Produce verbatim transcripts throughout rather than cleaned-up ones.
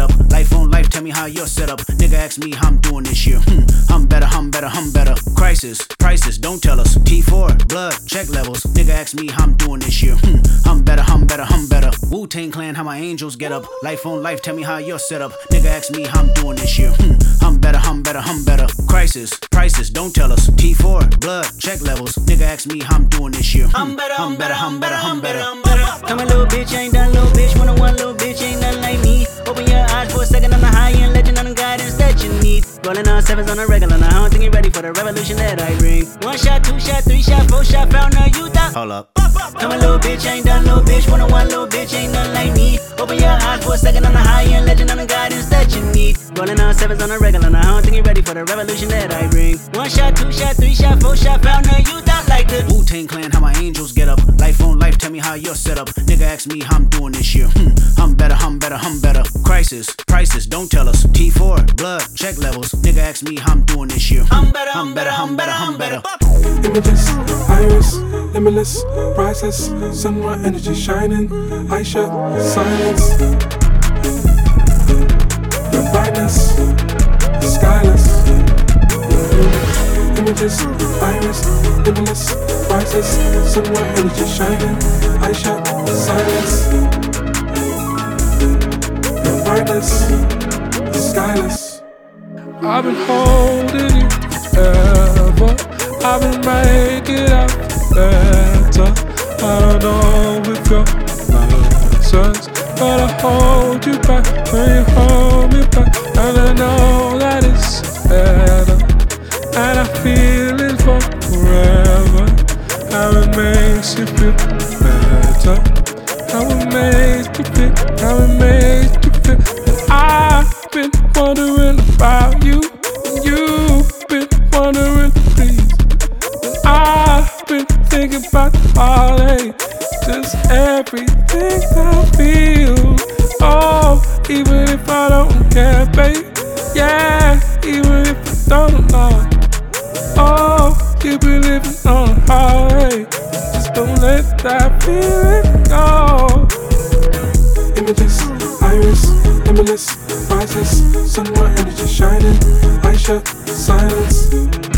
up. Life on life, tell me how you're set up. Nigga ask me how I'm doing this year. Hmm, I'm better, I'm better, I'm better. Crisis, prices, don't tell us. T four, blood, check levels. Nigga ask me how I'm doing this year. Hmm, I'm better, I'm better, I'm better. Wu-Tang Clan, how my angels get up. Life on life, tell me how you're set up. Nigga ask me how I'm doing this year. Hmm, I'm better, I'm better, I'm better. Crisis, prices, don't tell us. T four, blood, check levels. Nigga ask me how I'm doing this year. Hmm, I'm better, I'm better, I'm better, I'm better. I'm better. Come a little bitch, ain't done little bitch. One on one little bitch, ain't nothing like me. Open your eyes for a second, I'm the high-end legend, I'm the guidance that you need. Rolling on sevens on a regular, now I don't think you're ready for the revolution that I bring. One shot, two shot, three shot, four shot, found now you thought. Hold up. Come a little bitch, ain't done little bitch. One on one little bitch, ain't nothing like me. Open your eyes for a second, I'm the high-end legend, I'm the guidance that you need. Rolling on sevens on a regular, now I don't think you're ready for the revolution that I bring. One shot, two shot, three shot, four shot, found now you thought like the Wu-Tang Clan, how my angels get up. Life on life, tell me how you're set up. Nigga ask me how I'm doing this year. Hmm, I'm better, I'm better, I'm better. Crisis, prices, don't tell us. T four, blood, check levels. Nigga ask me how I'm doing this year. Hmm, I'm better, I'm better, I'm better, I'm better. Images, iris, limitless, priceless, sunrise energy shining, I shut silence, the brightness, skyless. Images, iris, limitless, priceless, sunrise energy shining, I shut silence, the brightness, skyless. I've been holding you forever. I've been making out better. I don't know if you're nonsense, but I hold you back when you hold me back, and I know that it's better, and I feel it for forever. How it makes you feel better, how it makes you feel, how it makes you feel. And I've been wondering about you, and you've been wondering please. I've been thinking about the holiday, just everything I feel. Oh, even if I don't care, babe. Yeah, even if I don't know. Oh, you've been living on a holiday, just don't let that feeling go. Images, iris, limitless, priceless, sunrise energy shining, I shut silence.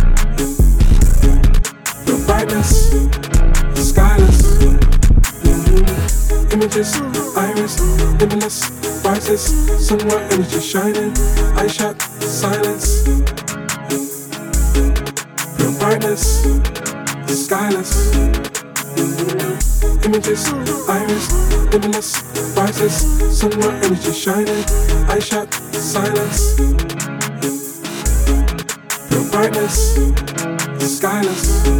Brightness, skyless. Mm-hmm. Images, iris, limitless, priceless, sunrise energy shining, I shut silence. Brightness, skyless. Mm-hmm. Images, iris, limitless, priceless, sunrise energy shining, I shut silence. Brightness, skyless.